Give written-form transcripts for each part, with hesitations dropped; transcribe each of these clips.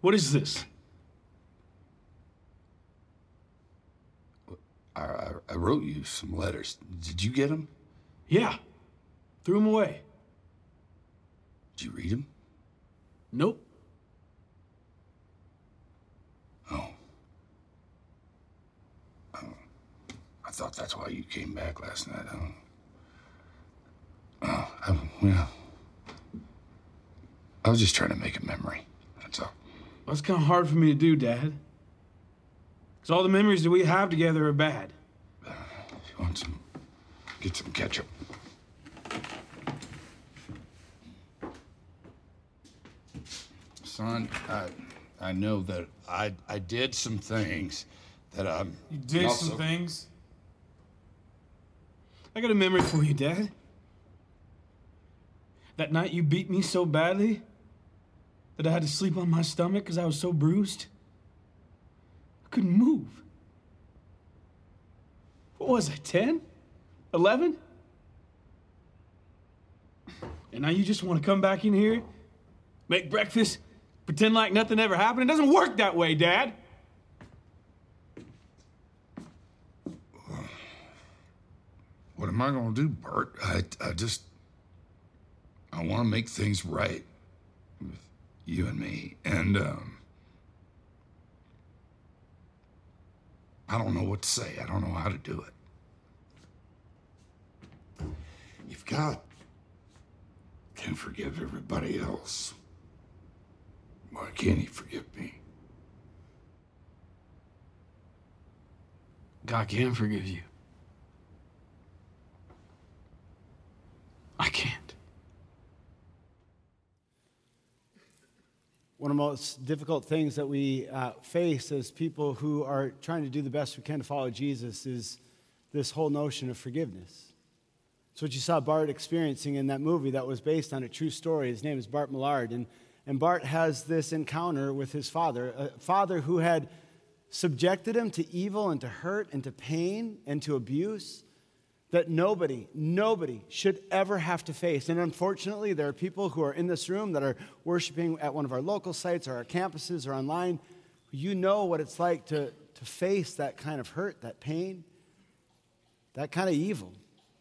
What is this? I wrote you some letters. Did you get them? Yeah. Threw them away. Did you read them? Nope. Oh. I thought that's why you came back last night. Well, I was just trying to make a memory. That's all. That's kind of hard for me to do, Dad. Because all the memories that we have together are bad. If you want some, get some ketchup. Son, I know that I did some things that You did some things? I got a memory for you, Dad. That night you beat me so badly that I had to sleep on my stomach because I was so bruised. I couldn't move. What was I, 10? 11? And now you just want to come back in here, make breakfast, pretend like nothing ever happened? It doesn't work that way, Dad. What am I gonna do, Bart? I want to make things right with you and me, and I don't know what to say. I don't know how to do it. If God can forgive everybody else, why can't He forgive me? God can forgive you. I can't. One of the most difficult things that we face as people who are trying to do the best we can to follow Jesus is this whole notion of forgiveness. It's what you saw Bart experiencing in that movie that was based on a true story. His name is Bart Millard, and Bart has this encounter with his father, a father who had subjected him to evil and to hurt and to pain and to abuse that nobody should ever have to face. And unfortunately, there are people who are in this room that are worshiping at one of our local sites or our campuses or online. You know what it's like to face that kind of hurt, that pain, that kind of evil.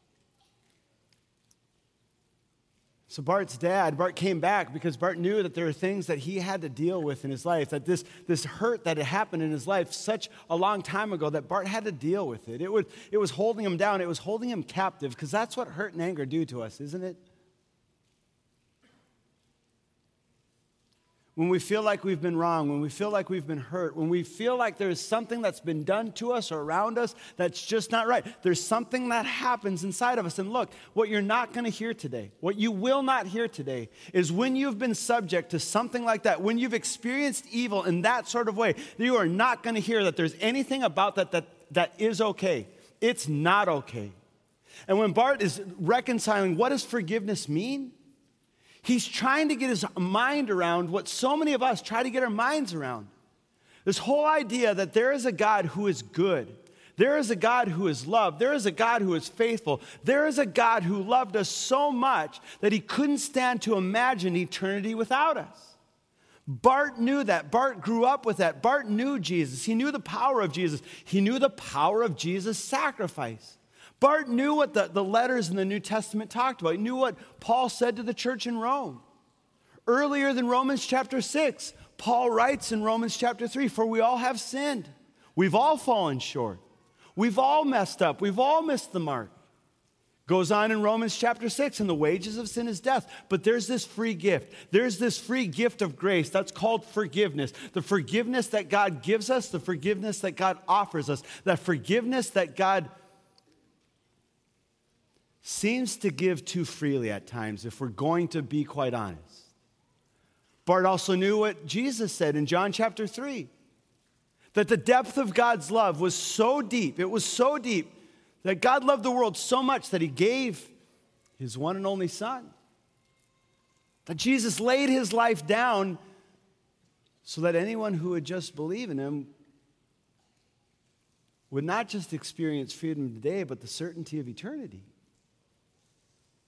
So Bart's dad, Bart came back because Bart knew that there were things that he had to deal with in his life, that this hurt that had happened in his life such a long time ago that Bart had to deal with it. It was holding him down. It was holding him captive, because that's what hurt and anger do to us, isn't it? When we feel like we've been wrong, when we feel like we've been hurt, when we feel like there's something that's been done to us or around us that's just not right, there's something that happens inside of us. And look, what you're not going to hear today, what you will not hear today, is when you've been subject to something like that, when you've experienced evil in that sort of way, you are not going to hear that there's anything about that is okay. It's not okay. And when Bart is reconciling, what does forgiveness mean? He's trying to get his mind around what so many of us try to get our minds around. This whole idea that there is a God who is good. There is a God who is love. There is a God who is faithful. There is a God who loved us so much that He couldn't stand to imagine eternity without us. Bart knew that. Bart grew up with that. Bart knew Jesus. He knew the power of Jesus. He knew the power of Jesus' sacrifice. Bart knew what the letters in the New Testament talked about. He knew what Paul said to the church in Rome. Earlier than Romans chapter 6, Paul writes in Romans chapter 3, "For we all have sinned. We've all fallen short. We've all messed up. We've all missed the mark." Goes on in Romans chapter 6, "And the wages of sin is death." But there's this free gift. There's this free gift of grace that's called forgiveness. The forgiveness that God gives us, the forgiveness that God offers us, that forgiveness that God seems to give too freely at times, if we're going to be quite honest. Bart also knew what Jesus said in John chapter 3, that the depth of God's love was so deep, it was so deep, that God loved the world so much that He gave His one and only Son. That Jesus laid His life down so that anyone who would just believe in Him would not just experience freedom today, but the certainty of eternity.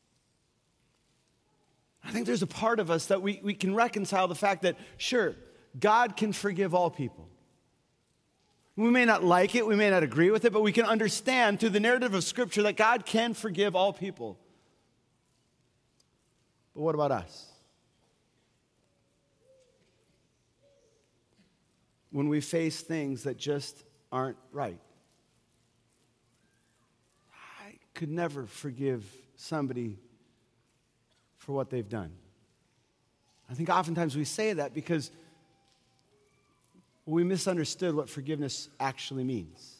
I think there's a part of us that we can reconcile the fact that, sure, God can forgive all people. We may not like it, we may not agree with it, but we can understand through the narrative of Scripture that God can forgive all people. But what about us? When we face things that just aren't right. I could never forgive somebody for what they've done. I think oftentimes we say that because we misunderstood what forgiveness actually means.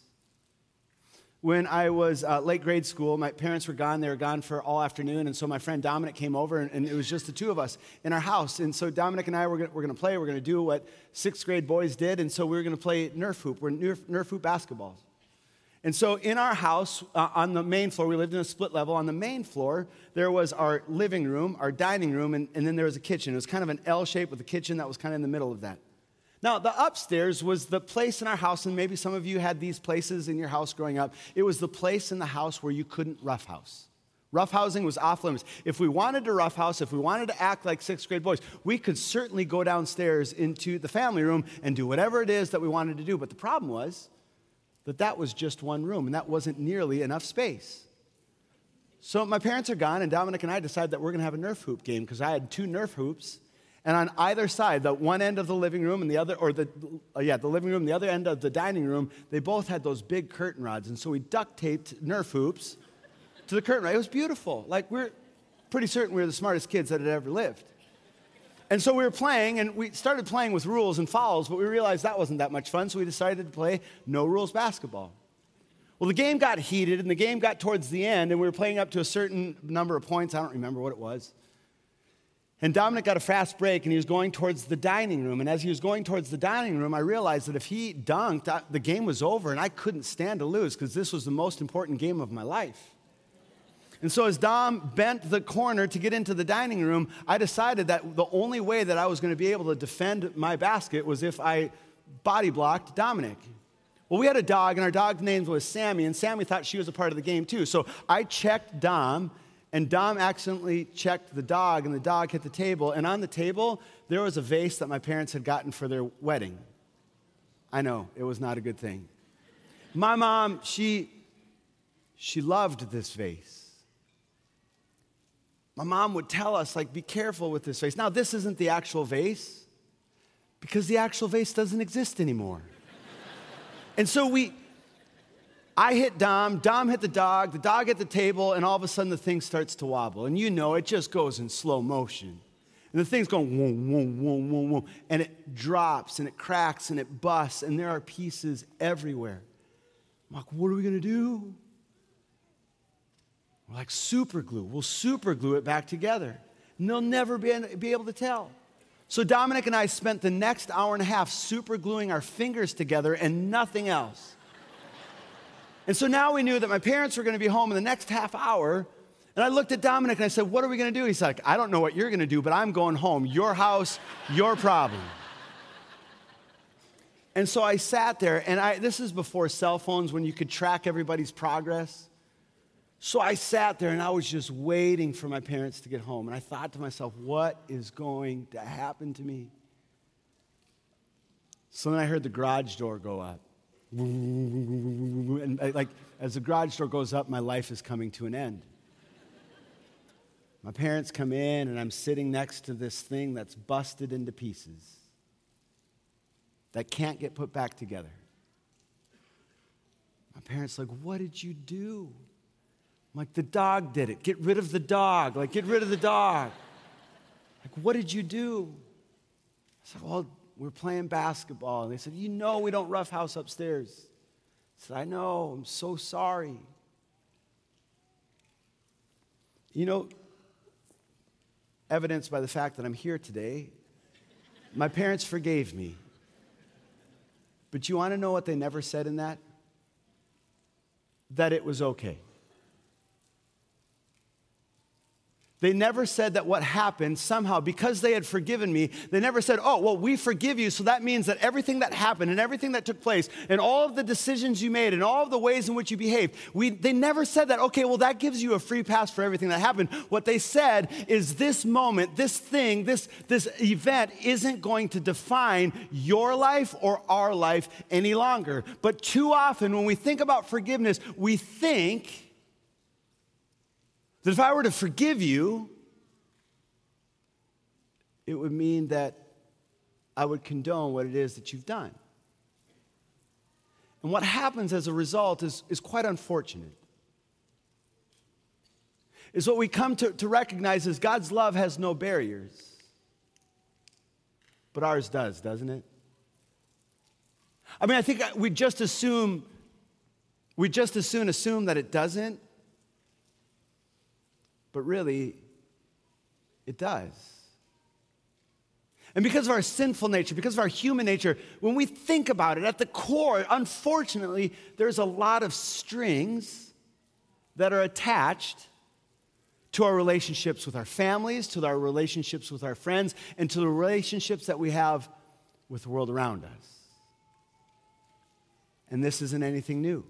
When I was late grade school, my parents were gone. They were gone for all afternoon, and so my friend Dominic came over, and it was just the two of us in our house. And so Dominic and I were going to play. We're going to do what sixth grade boys did, and so we were going to play Nerf hoop. We're Nerf hoop basketballs. And so in our house, on the main floor, we lived in a split level. On the main floor, there was our living room, our dining room, and then there was a kitchen. It was kind of an L shape with a kitchen that was kind of in the middle of that. Now, the upstairs was the place in our house, and maybe some of you had these places in your house growing up. It was the place in the house where you couldn't roughhouse. Roughhousing was off limits. If we wanted to roughhouse, if we wanted to act like sixth grade boys, we could certainly go downstairs into the family room and do whatever it is that we wanted to do. But the problem was that was just one room, and that wasn't nearly enough space. So my parents are gone, and Dominic and I decided that we're going to have a Nerf hoop game because I had 2 Nerf hoops. And on either side, the one end of the living room and the other, the living room, the other end of the dining room, they both had those big curtain rods. And so we duct taped Nerf hoops to the curtain rod. It was beautiful. Like, we're pretty certain we were the smartest kids that had ever lived. And so we were playing, and we started playing with rules and fouls, but we realized that wasn't that much fun, so we decided to play no rules basketball. Well, the game got heated, and the game got towards the end, and we were playing up to a certain number of points. I don't remember what it was. And Dominic got a fast break, and he was going towards the dining room. And as he was going towards the dining room, I realized that if he dunked, the game was over, and I couldn't stand to lose because this was the most important game of my life. And so as Dom bent the corner to get into the dining room, I decided that the only way that I was going to be able to defend my basket was if I body blocked Dominic. Well, we had a dog, and our dog's name was Sammy, and Sammy thought she was a part of the game too. So I checked Dom, and Dom accidentally checked the dog, and the dog hit the table. And on the table, there was a vase that my parents had gotten for their wedding. I know, it was not a good thing. My mom, she loved this vase. My mom would tell us, like, be careful with this vase. Now, this isn't the actual vase, because the actual vase doesn't exist anymore. And so I hit Dom hit the dog hit the table, and all of a sudden the thing starts to wobble. And you know, it just goes in slow motion. And the thing's going, whoa, whoa, whoa, whoa, whoa. And it drops, and it cracks, and it busts, and there are pieces everywhere. I'm like, what are we going to do? We're like, super glue. We'll super glue it back together. And they'll never be able to tell. So Dominic and I spent the next hour and a half super gluing our fingers together and nothing else. And so now we knew that my parents were going to be home in the next half hour. And I looked at Dominic and I said, what are we going to do? He's like, I don't know what you're going to do, but I'm going home. Your house, your problem. And so I sat there, and this is before cell phones when you could track everybody's progress. So I sat there, and I was just waiting for my parents to get home. And I thought to myself, what is going to happen to me? So then I heard the garage door go up. And like, as the garage door goes up, my life is coming to an end. My parents come in, and I'm sitting next to this thing that's busted into pieces that can't get put back together. My parents are like, what did you do? I'm like, the dog did it. Get rid of the dog. Like, get rid of the dog. Like, what did you do? I said, well, we're playing basketball. And they said, you know we don't roughhouse upstairs. I said, I know. I'm so sorry. You know, evidenced by the fact that I'm here today, my parents forgave me. But you want to know what they never said in that? That it was okay. They never said that what happened somehow, because they had forgiven me, they never said, oh, well, we forgive you, so that means that everything that happened and everything that took place and all of the decisions you made and all of the ways in which you behaved, they never said that, okay, well, that gives you a free pass for everything that happened. What they said is this moment, this thing, this event isn't going to define your life or our life any longer. But too often when we think about forgiveness, we think that if I were to forgive you, it would mean that I would condone what it is that you've done. And what happens as a result is quite unfortunate. Is what we come to recognize is God's love has no barriers. But ours does, doesn't it? I mean, I think we just as soon assume that it doesn't. But really, it does. And because of our sinful nature, because of our human nature, when we think about it, at the core, unfortunately, there's a lot of strings that are attached to our relationships with our families, to our relationships with our friends, and to the relationships that we have with the world around us. And this isn't anything new.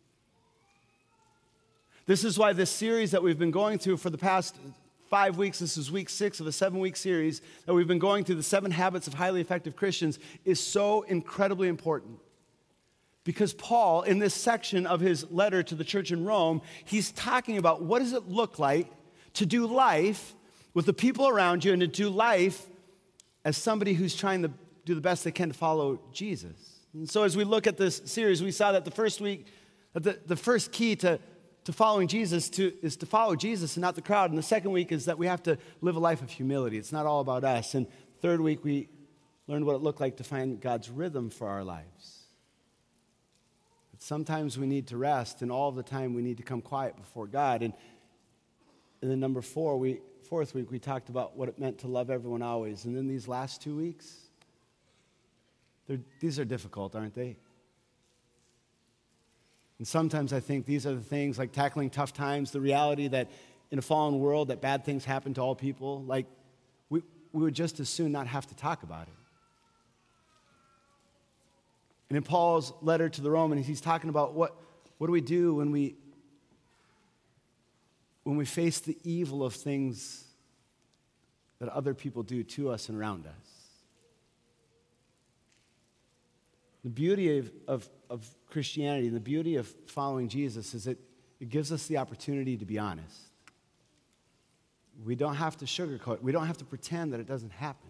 This is why this series that we've been going through for the past 5 weeks, this is week 6 of a 7-week series that we've been going through, the 7 Habits of Highly Effective Christians, is so incredibly important. Because Paul, in this section of his letter to the church in Rome, he's talking about what does it look like to do life with the people around you and to do life as somebody who's trying to do the best they can to follow Jesus. And so as we look at this series, we saw that the first week, the first key to following Jesus is to follow Jesus and not the crowd. And the second week is that we have to live a life of humility. It's not all about us. And third week, we learned what it looked like to find God's rhythm for our lives. But sometimes we need to rest, and all the time we need to come quiet before God. And then fourth week, we talked about what it meant to love everyone always. And then these last 2 weeks, these are difficult, aren't they? And sometimes I think these are the things like tackling tough times, the reality that in a fallen world that bad things happen to all people. Like we would just as soon not have to talk about it. And in Paul's letter to the Romans, he's talking about what do we do when we face the evil of things that other people do to us and around us. The beauty of Christianity and the beauty of following Jesus is that it gives us the opportunity to be honest. We don't have to sugarcoat. We don't have to pretend that it doesn't happen.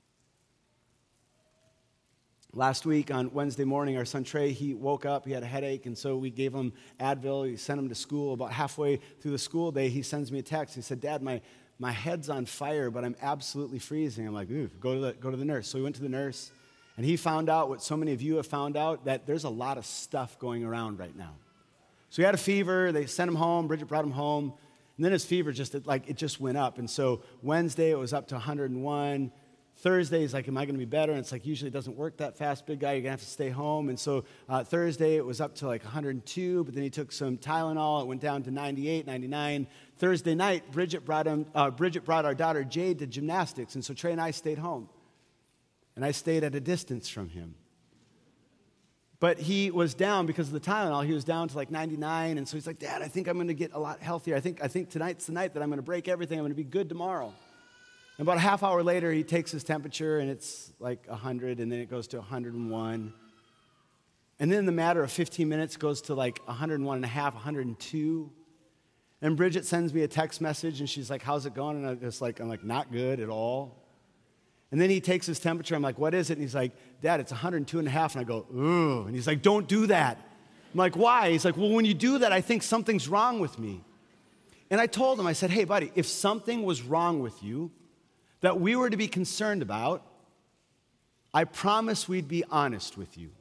Last week on Wednesday morning, our son Trey, he woke up, he had a headache, and so we gave him Advil. We sent him to school. About halfway through the school day, he sends me a text. He said, "Dad, my head's on fire, but I'm absolutely freezing." I'm like, "Ooh, go to the nurse." So we went to the nurse. And he found out what so many of you have found out, that there's a lot of stuff going around right now. So he had a fever. They sent him home. Bridget brought him home. And then his fever it just went up. And so Wednesday, it was up to 101. Thursday, he's like, am I going to be better? And it's like, usually it doesn't work that fast, big guy. You're going to have to stay home. And so Thursday, it was up to like 102. But then he took some Tylenol. It went down to 98, 99. Thursday night, Bridget brought our daughter Jade to gymnastics. And so Trey and I stayed home. And I stayed at a distance from him. But he was down because of the Tylenol. He was down to like 99. And so he's like, "Dad, I think I'm going to get a lot healthier. I think tonight's the night that I'm going to break everything. I'm going to be good tomorrow." And about a half hour later, he takes his temperature, and it's like 100, and then it goes to 101. And then in the matter of 15 minutes, it goes to like 101 and a half, 102. And Bridget sends me a text message, and she's like, "How's it going?" And I'm like, "Not good at all." And then he takes his temperature. I'm like, "What is it?" And he's like, "Dad, it's 102 and a half." And I go, "Ooh." And he's like, "Don't do that." I'm like, "Why?" He's like, "Well, when you do that, I think something's wrong with me." And I told him, I said, "Hey, buddy, if something was wrong with you that we were to be concerned about, I promise we'd be honest with you.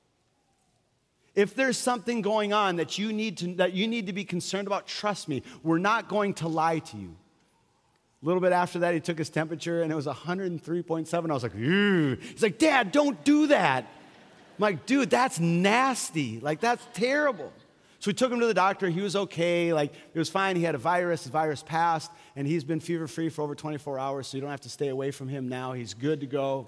If there's something going on that you need to be concerned about, trust me, we're not going to lie to you." A little bit after that, he took his temperature, and it was 103.7. I was like, "Ew." He's like, "Dad, don't do that." I'm like, "Dude, that's nasty. Like, that's terrible." So we took him to the doctor. He was okay. Like, it was fine. He had a virus. The virus passed, and he's been fever-free for over 24 hours, so you don't have to stay away from him now. He's good to go.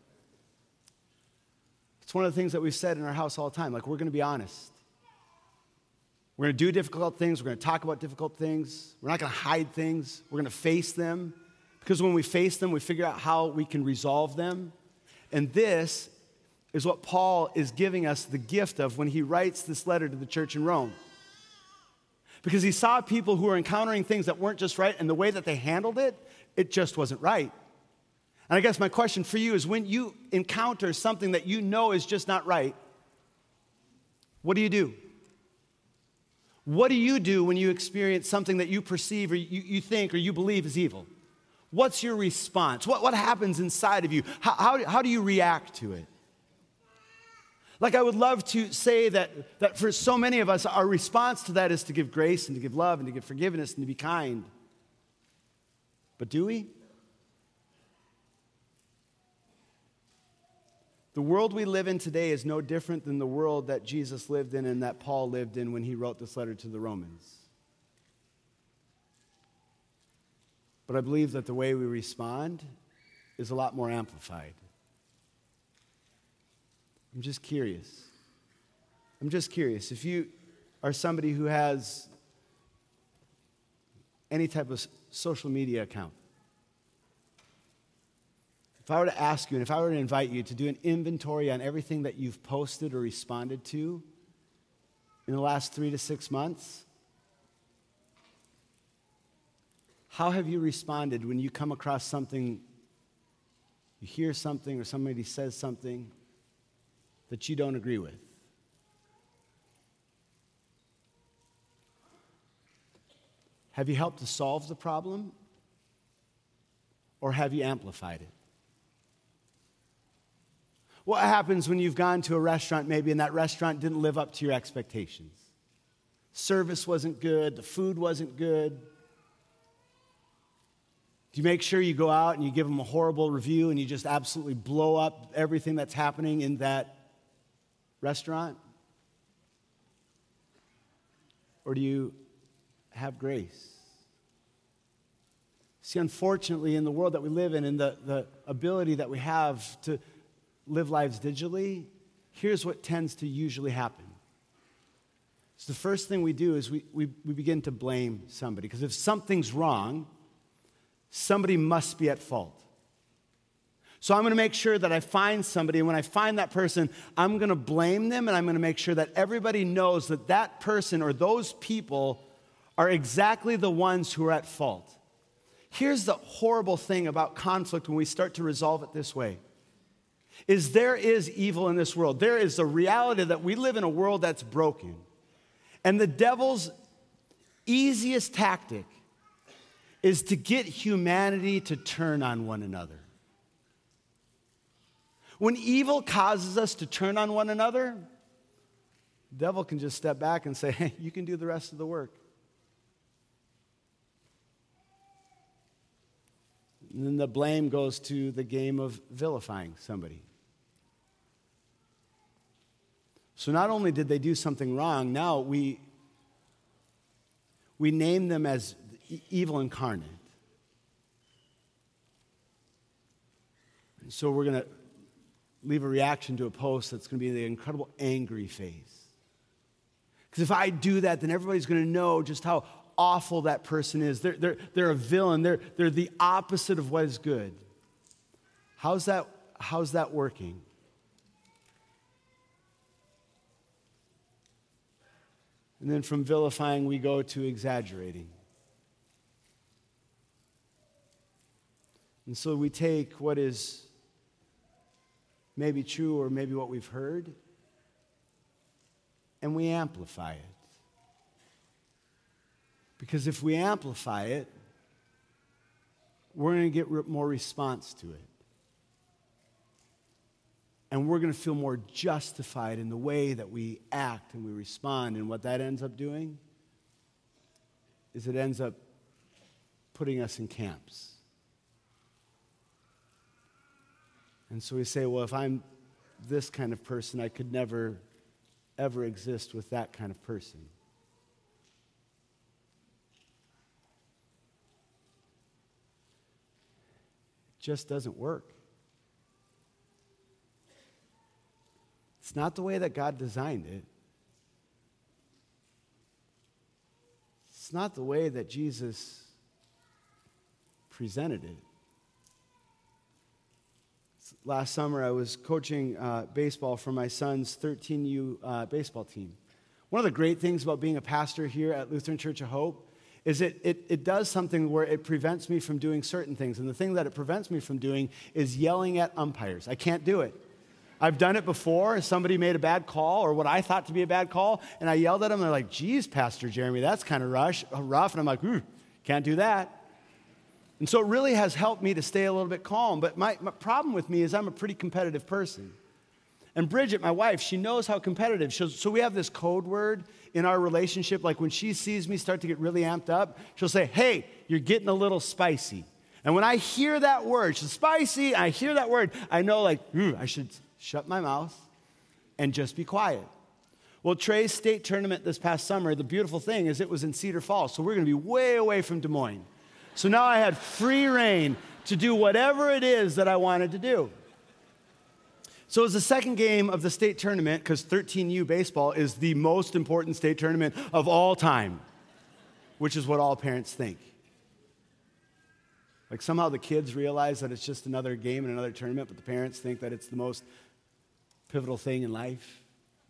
It's one of the things that we've said in our house all the time. Like, we're going to be honest. We're going to do difficult things. We're going to talk about difficult things. We're not going to hide things. We're going to face them. Because when we face them, we figure out how we can resolve them. And this is what Paul is giving us the gift of when he writes this letter to the church in Rome. Because he saw people who were encountering things that weren't just right, and the way that they handled it, it just wasn't right. And I guess my question for you is, when you encounter something that you know is just not right, what do you do? What do you do when you experience something that you perceive or you think or you believe is evil? What's your response? What happens inside of you? How do you react to it? Like, I would love to say that for so many of us, our response to that is to give grace and to give love and to give forgiveness and to be kind. But do we? The world we live in today is no different than the world that Jesus lived in and that Paul lived in when he wrote this letter to the Romans. But I believe that the way we respond is a lot more amplified. I'm just curious. If you are somebody who has any type of social media account, if I were to ask you and if I were to invite you to do an inventory on everything that you've posted or responded to in the last 3 to 6 months, how have you responded when you come across something, you hear something or somebody says something that you don't agree with? Have you helped to solve the problem, or have you amplified it? What happens when you've gone to a restaurant maybe and that restaurant didn't live up to your expectations? Service wasn't good, the food wasn't good. Do you make sure you go out and you give them a horrible review and you just absolutely blow up everything that's happening in that restaurant? Or do you have grace? See, unfortunately, in the world that we live in and the ability that we have to live lives digitally, here's what tends to usually happen. So the first thing we do is we begin to blame somebody. Because if something's wrong, somebody must be at fault. So I'm going to make sure that I find somebody, and when I find that person, I'm going to blame them, and I'm going to make sure that everybody knows that that person or those people are exactly the ones who are at fault. Here's the horrible thing about conflict when we start to resolve it this way, is there is evil in this world. There is the reality that we live in a world that's broken. And the devil's easiest tactic is to get humanity to turn on one another. When evil causes us to turn on one another, the devil can just step back and say, hey, you can do the rest of the work. And then the blame goes to the game of vilifying somebody. So not only did they do something wrong, now we name them as evil incarnate. And so we're going to leave a reaction to a post that's going to be the incredible angry face. Because if I do that, then everybody's going to know just how awful that person is. They're a villain. They're the opposite of what is good. How's that working? And then from vilifying, we go to exaggerating. And so we take what is maybe true or maybe what we've heard, and we amplify it. Because if we amplify it, we're going to get more response to it. And we're going to feel more justified in the way that we act and we respond. And what that ends up doing is it ends up putting us in camps. And so we say, well, if I'm this kind of person, I could never, ever exist with that kind of person. just doesn't work. It's not the way that God designed it. It's not the way that Jesus presented it. Last summer, I was coaching baseball for my son's 13U baseball team. One of the great things about being a pastor here at Lutheran Church of Hope is it does something where it prevents me from doing certain things. And the thing that it prevents me from doing is yelling at umpires. I can't do it. I've done it before. Somebody made a bad call or what I thought to be a bad call, and I yelled at them, and they're like, geez, Pastor Jeremy, that's kind of rough. And I'm like, can't do that. And so it really has helped me to stay a little bit calm. But my problem with me is I'm a pretty competitive person. And Bridget, my wife, she knows how competitive. So we have this code word in our relationship. Like when she sees me start to get really amped up, she'll say, hey, you're getting a little spicy. And when I hear that word, she's spicy, I hear that word, I know like, I should shut my mouth and just be quiet. Well, Trey's state tournament this past summer, the beautiful thing is it was in Cedar Falls. So we're going to be way away from Des Moines. So now I had free reign to do whatever it is that I wanted to do. So it was the second game of the state tournament, because 13U baseball is the most important state tournament of all time, which is what all parents think. Like somehow the kids realize that it's just another game and another tournament, but the parents think that it's the most pivotal thing in life.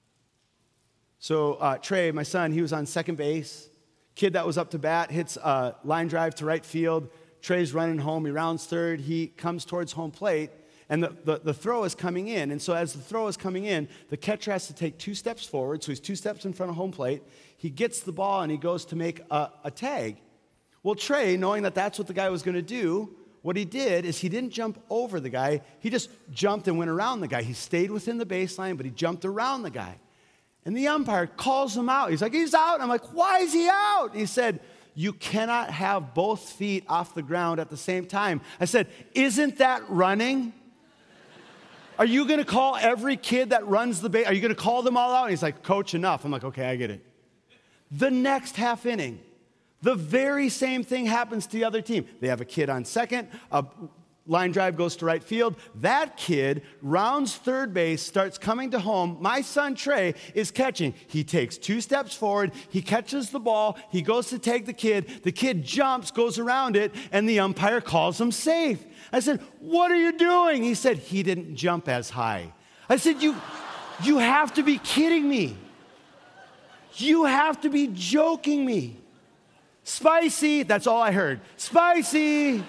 So Trey, my son, he was on second base. Kid that was up to bat hits a line drive to right field. Trey's running home. He rounds third. He comes towards home plate, and the throw is coming in. And so as the throw is coming in, the catcher has to take 2 steps forward. So he's 2 steps in front of home plate. He gets the ball, and he goes to make a tag. Well, Trey, knowing that that's what the guy was going to do, what he did is he didn't jump over the guy. He just jumped and went around the guy. He stayed within the baseline, but he jumped around the guy. And the umpire calls him out. He's like, he's out. I'm like, why is he out? He said, you cannot have both feet off the ground at the same time. I said, isn't that running? Are you going to call every kid that runs the base? Are you going to call them all out? And he's like, coach, enough. I'm like, okay, I get it. The next half inning, the very same thing happens to the other team. They have a kid on second, a line drive goes to right field. That kid rounds third base, starts coming to home. My son Trey is catching. He takes 2 steps forward. He catches the ball. He goes to take the kid. The kid jumps, goes around it, and the umpire calls him safe. I said, what are you doing? He said, he didn't jump as high. I said, you have to be kidding me. You have to be joking me. Spicy, that's all I heard. Spicy.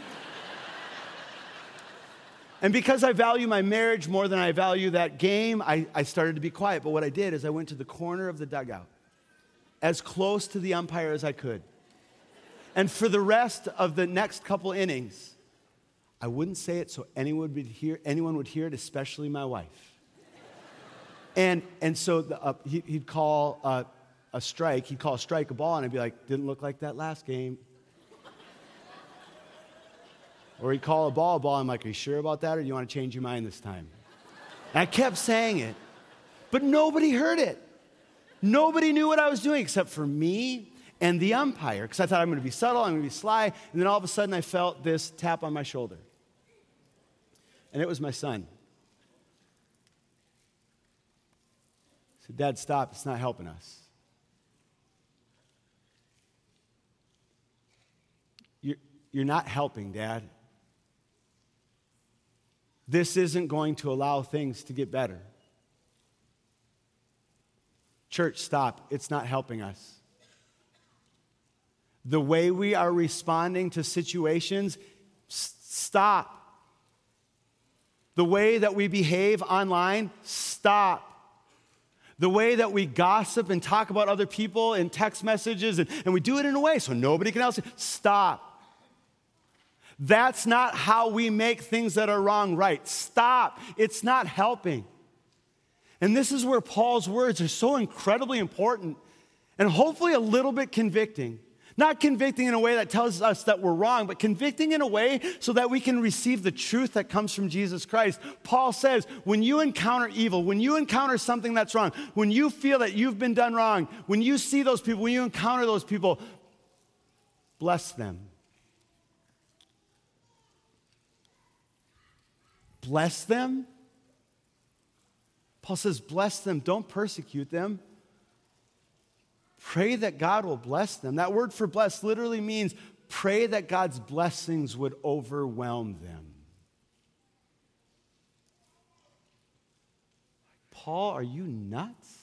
And because I value my marriage more than I value that game, I started to be quiet. But what I did is I went to the corner of the dugout, as close to the umpire as I could. And for the rest of the next couple innings, I wouldn't say it so anyone would hear it, especially my wife. And so he'd call a strike. He'd call a strike a ball, and I'd be like, didn't look like that last game. Or he'd call a ball. I'm like, are you sure about that, or do you want to change your mind this time? And I kept saying it, but nobody heard it. Nobody knew what I was doing except for me and the umpire, because I thought I'm going to be subtle, I'm going to be sly, and then all of a sudden I felt this tap on my shoulder. And it was my son. I said, Dad, stop. It's not helping us. You're not helping, Dad. This isn't going to allow things to get better. Church, stop. It's not helping us. The way we are responding to situations, stop. The way that we behave online, stop. The way that we gossip and talk about other people in text messages, and we do it in a way so nobody can else, stop. That's not how we make things that are wrong right. Stop. It's not helping. And this is where Paul's words are so incredibly important and hopefully a little bit convicting. Not convicting in a way that tells us that we're wrong, but convicting in a way so that we can receive the truth that comes from Jesus Christ. Paul says, when you encounter evil, when you encounter something that's wrong, when you feel that you've been done wrong, when you see those people, when you encounter those people, bless them. bless them. Paul says, bless them, don't persecute them. Pray that God will bless them. That word for bless literally means pray that God's blessings would overwhelm them. Paul, are you nuts?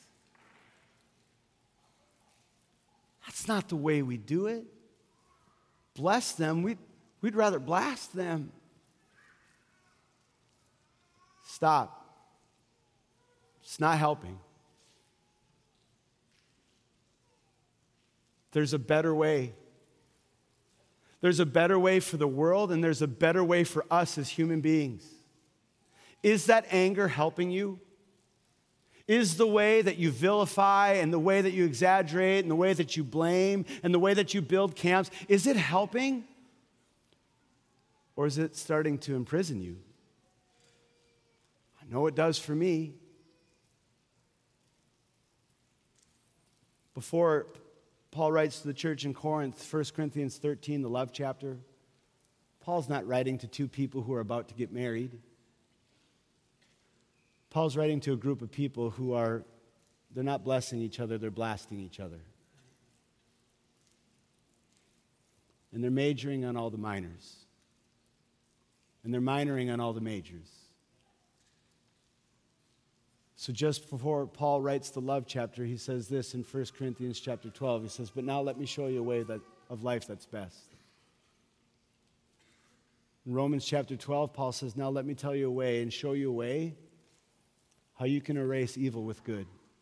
That's not the way we do it. Bless them. We'd rather blast them. Stop. It's not helping. There's a better way. There's a better way for the world, and there's a better way for us as human beings. Is that anger helping you? Is the way that you vilify and the way that you exaggerate and the way that you blame and the way that you build camps, is it helping? Or is it starting to imprison you? I know it does for me. Before Paul writes to the church in Corinth, 1 Corinthians 13, the love chapter, Paul's not writing to two people who are about to get married. Paul's writing to a group of people who they're not blessing each other, they're blasting each other. And they're majoring on all the minors. And they're minoring on all the majors. So just before Paul writes the love chapter, he says this in 1 Corinthians chapter 12. He says, but now let me show you a way of life that's best. In Romans chapter 12, Paul says, now let me tell you a way and show you a way how you can erase evil with good.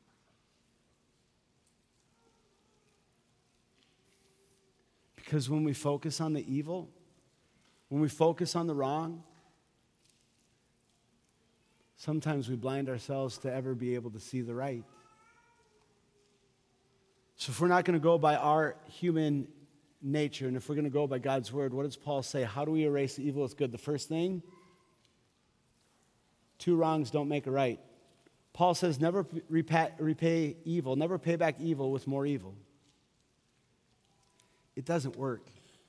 Because when we focus on the evil, when we focus on the wrong, sometimes we blind ourselves to ever be able to see the right. So if we're not going to go by our human nature, and if we're going to go by God's word, what does Paul say? How do we erase evil with good? The first thing, two wrongs don't make a right. Paul says never repay evil, never pay back evil with more evil. It doesn't work.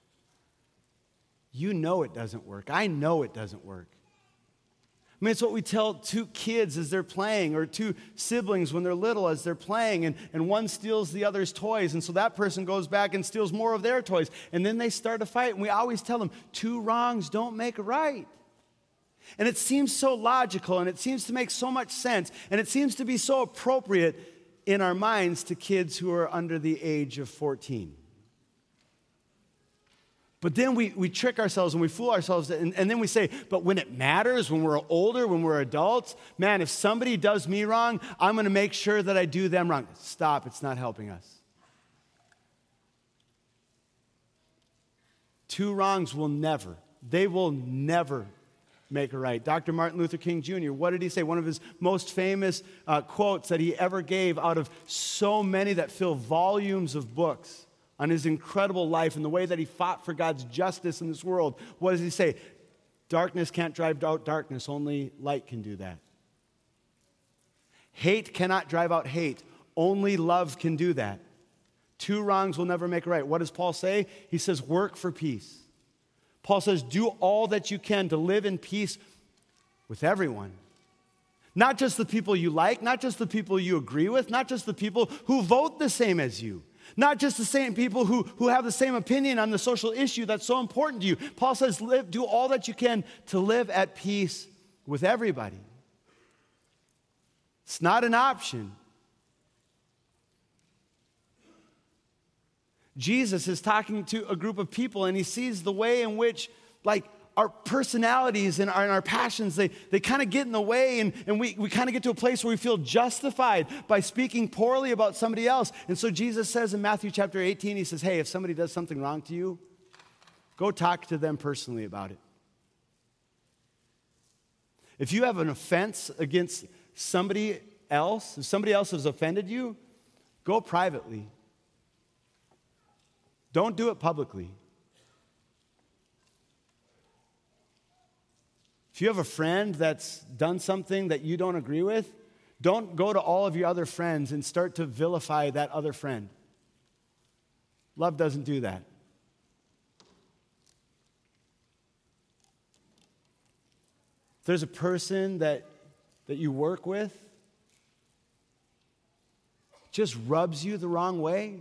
You know it doesn't work. I know it doesn't work. I mean, it's what we tell two kids as they're playing, or two siblings when they're little as they're playing, and one steals the other's toys, and so that person goes back and steals more of their toys, and then they start a fight, and we always tell them, two wrongs don't make a right. And it seems so logical, and it seems to make so much sense, and it seems to be so appropriate in our minds to kids who are under the age of 14. But then we trick ourselves and we fool ourselves, and then we say, but when it matters, when we're older, when we're adults, man, if somebody does me wrong, I'm going to make sure that I do them wrong. Stop, it's not helping us. Two wrongs will never make a right. Dr. Martin Luther King Jr., what did he say? One of his most famous quotes that he ever gave out of so many that fill volumes of books on his incredible life and the way that he fought for God's justice in this world. What does he say? Darkness can't drive out darkness, only light can do that. Hate cannot drive out hate, only love can do that. Two wrongs will never make a right. What does Paul say? He says, work for peace. Paul says, do all that you can to live in peace with everyone. Not just the people you like, not just the people you agree with, not just the people who vote the same as you. Not just the same people who have the same opinion on the social issue that's so important to you. Paul says, do all that you can to live at peace with everybody. It's not an option. Jesus is talking to a group of people, and he sees the way in which, our personalities and our passions, they kind of get in the way, and we kind of get to a place where we feel justified by speaking poorly about somebody else. And so Jesus says in Matthew chapter 18, he says, hey, if somebody does something wrong to you, go talk to them personally about it. If you have an offense against somebody else, if somebody else has offended you, go privately. Don't do it publicly. If you have a friend that's done something that you don't agree with, don't go to all of your other friends and start to vilify that other friend. Love doesn't do that. there's a person that you work with just rubs you the wrong way,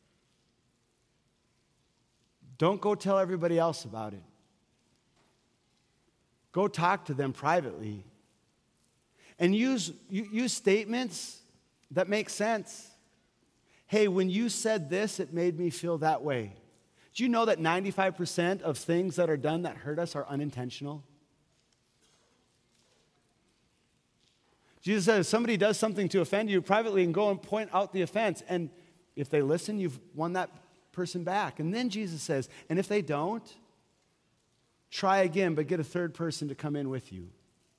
don't go tell everybody else about it. Go talk to them privately. And use statements that make sense. Hey, when you said this, it made me feel that way. Do you know that 95% of things that are done that hurt us are unintentional? Jesus says, if somebody does something to offend you privately, and go and point out the offense. And if they listen, you've won that person back. And then Jesus says, and if they don't, try again, but get a third person to come in with you.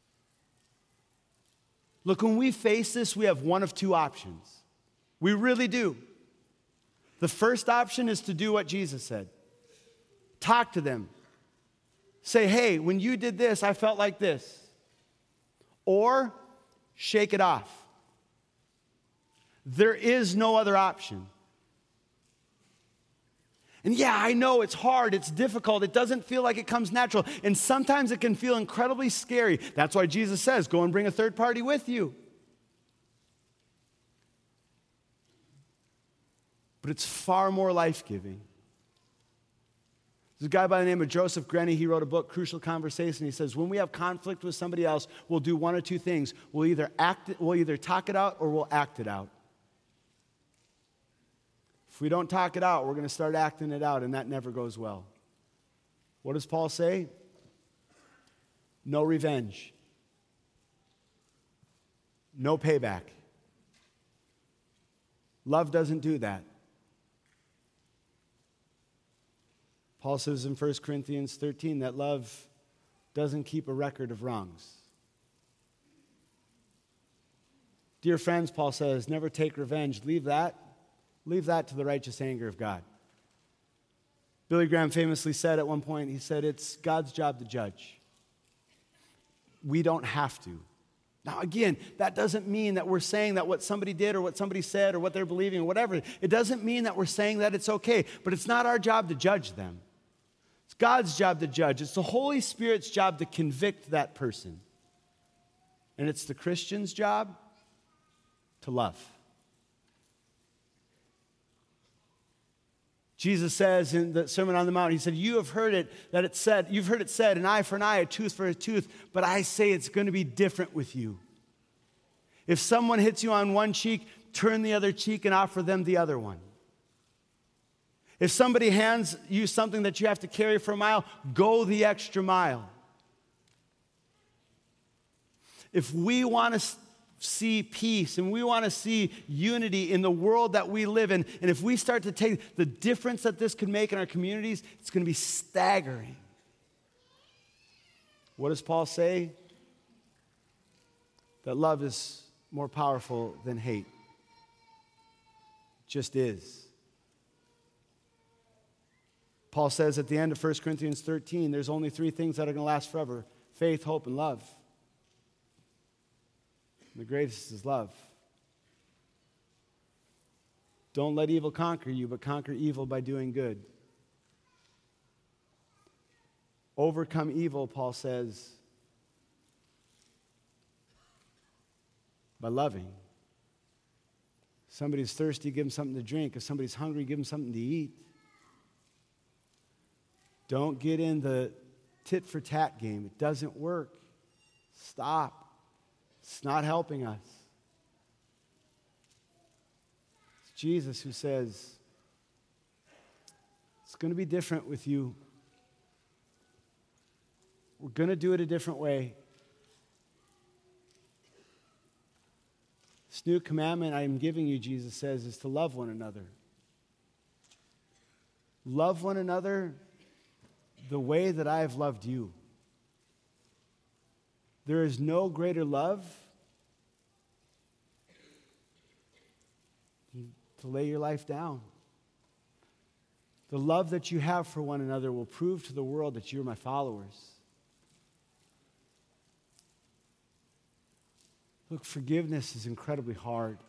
Look, when we face this, we have one of two options. We really do. The first option is to do what Jesus said. Talk to them. Say, hey, when you did this, I felt like this. Or shake it off. There is no other option. And yeah, I know it's hard, it's difficult, it doesn't feel like it comes natural, and sometimes it can feel incredibly scary. That's why Jesus says, go and bring a third party with you. But it's far more life-giving. There's a guy by the name of Joseph Grenny. He wrote a book, Crucial Conversation. He says, when we have conflict with somebody else, we'll do one or two things. We'll either talk it out or we'll act it out. If we don't talk it out, we're going to start acting it out, and that never goes well. What does Paul say? No revenge. No payback. Love doesn't do that. Paul says in 1 Corinthians 13 that love doesn't keep a record of wrongs. Dear friends, Paul says, never take revenge. Leave that to the righteous anger of God. Billy Graham famously said at one point, he said, it's God's job to judge. We don't have to. Now, again, that doesn't mean that we're saying that what somebody did or what somebody said or what they're believing or whatever, it doesn't mean that we're saying that it's okay, but it's not our job to judge them. It's God's job to judge. It's the Holy Spirit's job to convict that person. And it's the Christian's job to love. Jesus says in the Sermon on the Mount, he said, you've heard it said, an eye for an eye, a tooth for a tooth, but I say it's going to be different with you. If someone hits you on one cheek, turn the other cheek and offer them the other one. If somebody hands you something that you have to carry for a mile, go the extra mile. If we want to see peace and we want to see unity in the world that we live in, and if we start to take the difference that this could make in our communities, it's going to be staggering. What does Paul say? That love is more powerful than hate. It just is. Paul says at the end of 1 Corinthians 13, there's only three things that are going to last forever: faith, hope, and love. The greatest is love. Don't let evil conquer you, but conquer evil by doing good. Overcome evil, Paul says, by loving. If somebody's thirsty, give them something to drink. If somebody's hungry, give them something to eat. Don't get in the tit-for-tat game. It doesn't work. Stop. It's not helping us. It's Jesus who says, it's going to be different with you. We're going to do it a different way. This new commandment I am giving you, Jesus says, is to love one another. Love one another the way that I have loved you. There is no greater love than to lay your life down. The love that you have for one another will prove to the world that you're my followers. Look, forgiveness is incredibly hard.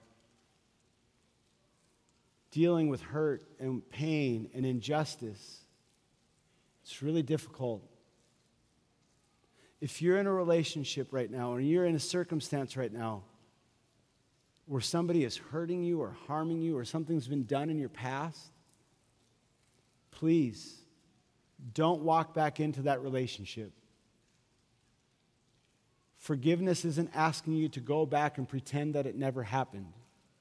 Dealing with hurt and pain and injustice, it's really difficult. If you're in a relationship right now, or you're in a circumstance right now where somebody is hurting you or harming you or something's been done in your past, please don't walk back into that relationship. Forgiveness isn't asking you to go back and pretend that it never happened.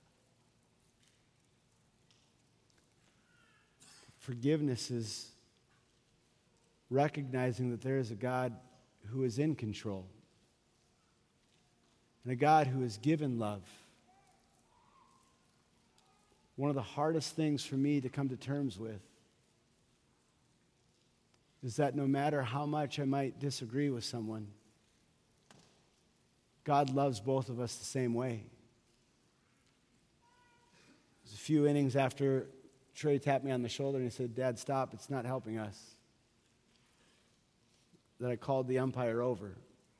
Forgiveness is recognizing that there is a God who is in control and a God who has given love. One of the hardest things for me to come to terms with is that no matter how much I might disagree with someone, God loves both of us the same way. It was a few innings after Trey tapped me on the shoulder and he said, "Dad, stop, it's not helping us," that I called the umpire over.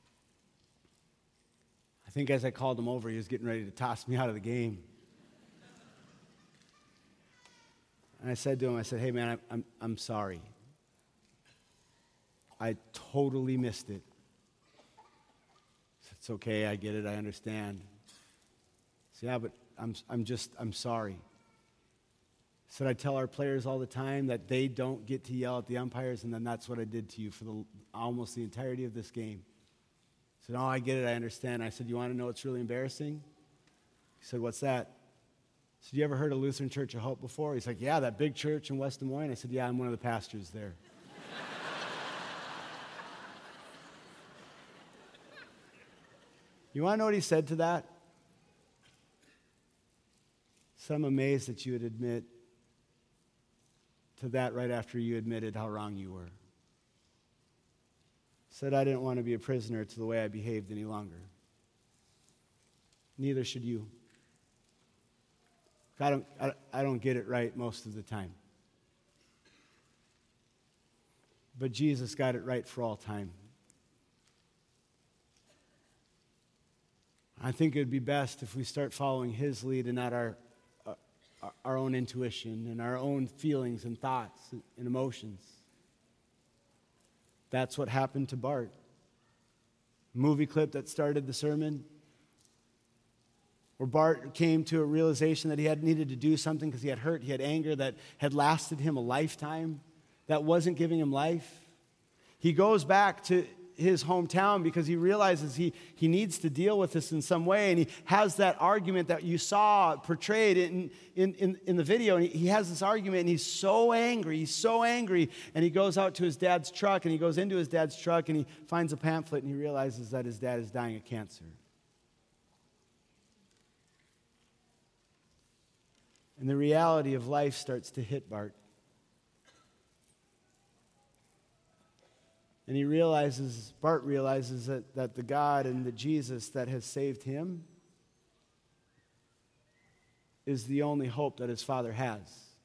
I think as I called him over, he was getting ready to toss me out of the game. And I said to him, I said, "Hey man, I'm sorry. I totally missed it." He said, "It's okay, I get it, I understand." I said, "Yeah, but I'm sorry." He said, "I tell our players all the time that they don't get to yell at the umpires, and then that's what I did to you for almost the entirety of this game." He said, "Oh, I get it, I understand." I said, "You want to know what's really embarrassing?" He said, "What's that?" I said, "You ever heard of Lutheran Church of Hope before?" He's like, "Yeah, that big church in West Des Moines." I said, "Yeah, I'm one of the pastors there." You want to know what he said to that? He said, "I'm amazed that you would admit to that right after you admitted how wrong you were." He said, "I didn't want to be a prisoner to the way I behaved any longer. Neither should you. I don't get it right most of the time. But Jesus got it right for all time. I think it would be best if we start following his lead and not our own intuition and our own feelings and thoughts and emotions." That's what happened to Bart. Movie clip that started the sermon, where Bart came to a realization that he had needed to do something because he had hurt, he had anger that had lasted him a lifetime, that wasn't giving him life. He goes back to his hometown because he realizes he needs to deal with this in some way, and he has that argument that you saw portrayed in the video, and he has this argument, and he's so angry, and he goes out to his dad's truck, and he goes into his dad's truck, and he finds a pamphlet, and he realizes that his dad is dying of cancer. And the reality of life starts to hit Bart. And Bart realizes that the God and the Jesus that has saved him is the only hope that his father has.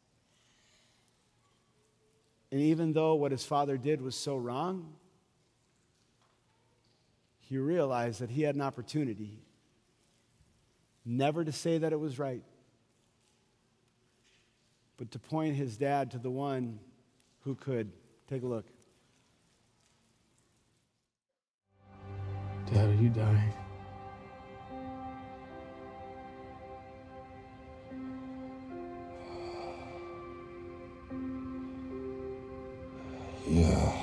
And even though what his father did was so wrong, he realized that he had an opportunity never to say that it was right, but to point his dad to the one who could. Take a look. "Dad, are you dying?" Yeah.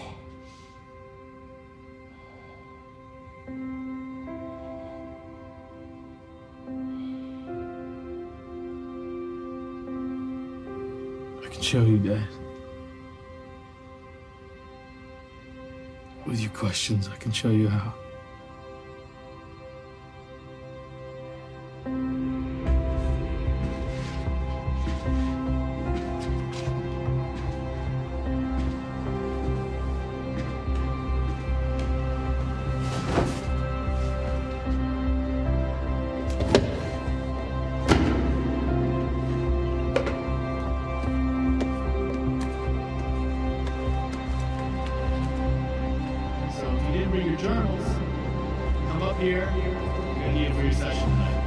"I can show you, Dad. With your questions, I can show you how." Bring your journals. Come up here. You're going to need it for your session tonight.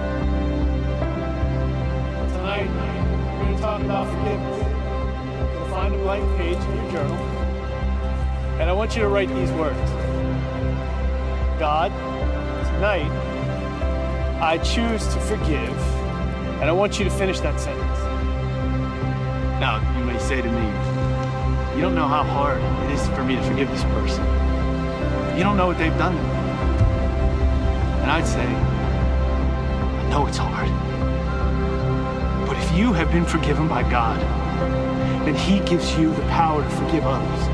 Tonight, we're going to talk about forgiveness. find a blank page in your journal, and I want you to write these words. God, tonight, I choose to forgive, and I want you to finish that sentence. Now, you may say to me, you don't know how hard it is for me to forgive this person. You don't know what they've done to me. And I'd say, I know it's hard. But if you have been forgiven by God, then He gives you the power to forgive others.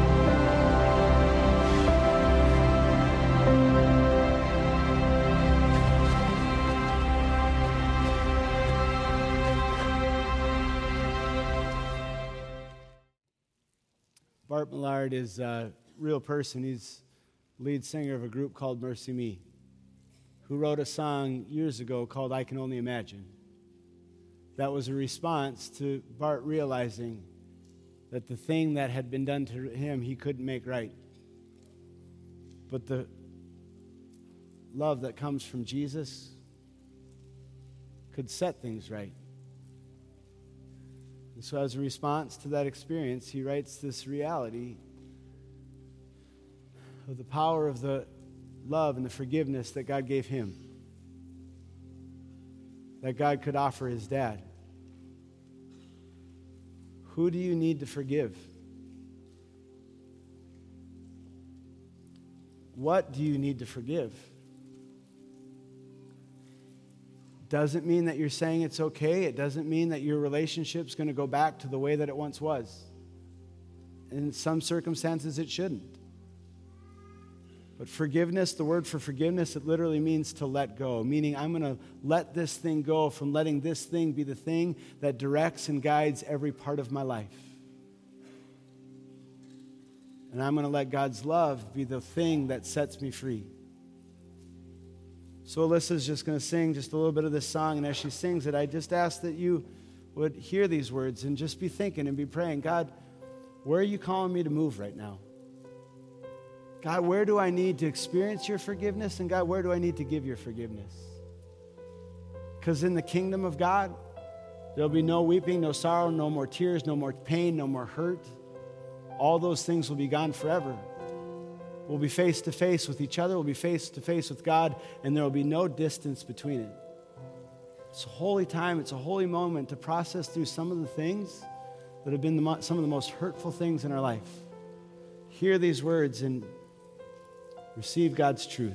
Bart Millard is a real person. He's lead singer of a group called Mercy Me, who wrote a song years ago called I Can Only Imagine. That was a response to Bart realizing that the thing that had been done to him, he couldn't make right. But the love that comes from Jesus could set things right. And so as a response to that experience, he writes this reality of the power of the love and the forgiveness that God gave him, that God could offer his dad. Who do you need to forgive? What do you need to forgive? Doesn't mean that you're saying it's okay. It doesn't mean that your relationship's going to go back to the way that it once was. In some circumstances, it shouldn't. But forgiveness, the word for forgiveness, it literally means to let go, meaning I'm going to let this thing go from letting this thing be the thing that directs and guides every part of my life. And I'm going to let God's love be the thing that sets me free. So Alyssa's just going to sing just a little bit of this song, and as she sings it, I just ask that you would hear these words and just be thinking and be praying, God, where are you calling me to move right now? God, where do I need to experience your forgiveness? And God, where do I need to give your forgiveness? Because in the kingdom of God, there'll be no weeping, no sorrow, no more tears, no more pain, no more hurt. All those things will be gone forever. We'll be face to face with each other. We'll be face to face with God, and there will be no distance between it. It's a holy time. It's a holy moment to process through some of the things that have been some of the most hurtful things in our life. Hear these words and receive God's truth.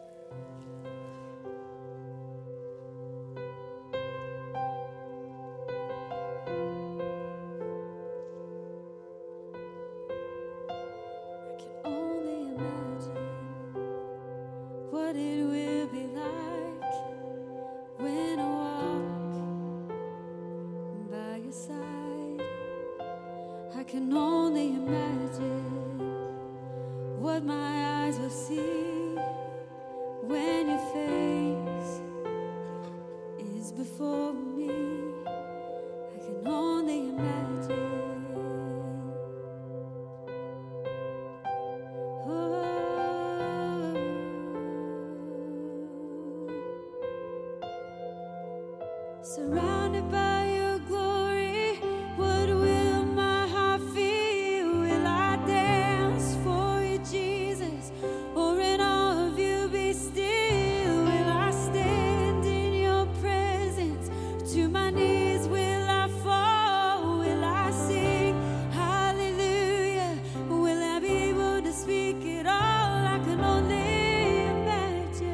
Surrounded by your glory, what will my heart feel? Will I dance for you, Jesus? Or in all of you be still? Will I stand in your presence? To my knees will I fall? Will I sing hallelujah? Will I be able to speak it all? I can only imagine.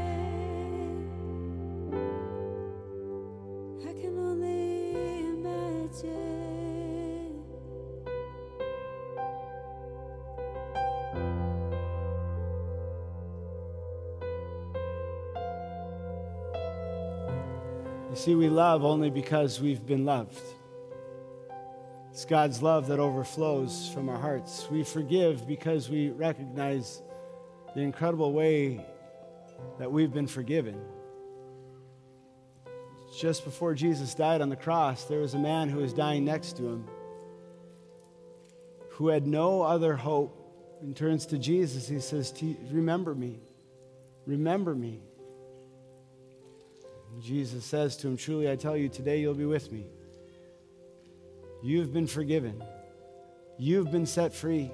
I can only imagine. You see, we love only because we've been loved. It's God's love that overflows from our hearts. We forgive because we recognize the incredible way that we've been forgiven. Just before Jesus died on the cross, there was a man who was dying next to him who had no other hope and turns to Jesus. He says, remember me. Remember me. And Jesus says to him, truly I tell you, today you'll be with me. You've been forgiven. You've been set free.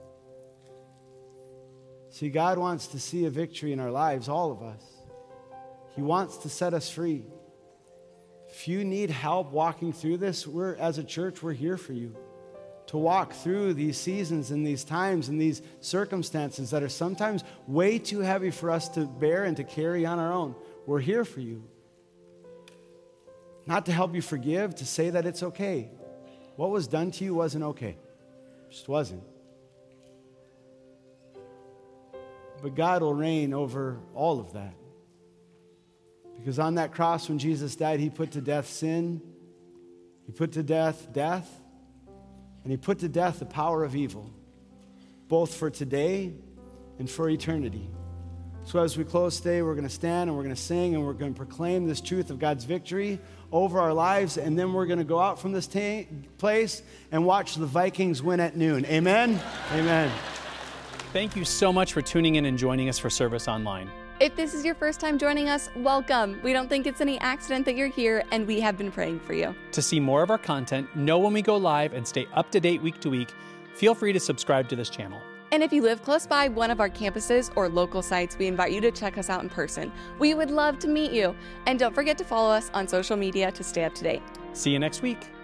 See, God wants to see a victory in our lives, all of us. He wants to set us free. If you need help walking through this, as a church, we're here for you. To walk through these seasons and these times and these circumstances that are sometimes way too heavy for us to bear and to carry on our own. We're here for you. Not to help you forgive, to say that it's okay. What was done to you wasn't okay. It just wasn't. But God will reign over all of that. Because on that cross when Jesus died, he put to death sin. He put to death death. And he put to death the power of evil, both for today and for eternity. So as we close today, we're going to stand and we're going to sing and we're going to proclaim this truth of God's victory over our lives. And then we're going to go out from this place and watch the Vikings win at noon. Amen? Amen. Thank you so much for tuning in and joining us for Service Online. If this is your first time joining us, welcome. We don't think it's any accident that you're here, and we have been praying for you. To see more of our content, know when we go live, and stay up to date week to week, feel free to subscribe to this channel. And if you live close by one of our campuses or local sites, we invite you to check us out in person. We would love to meet you. And don't forget to follow us on social media to stay up to date. See you next week.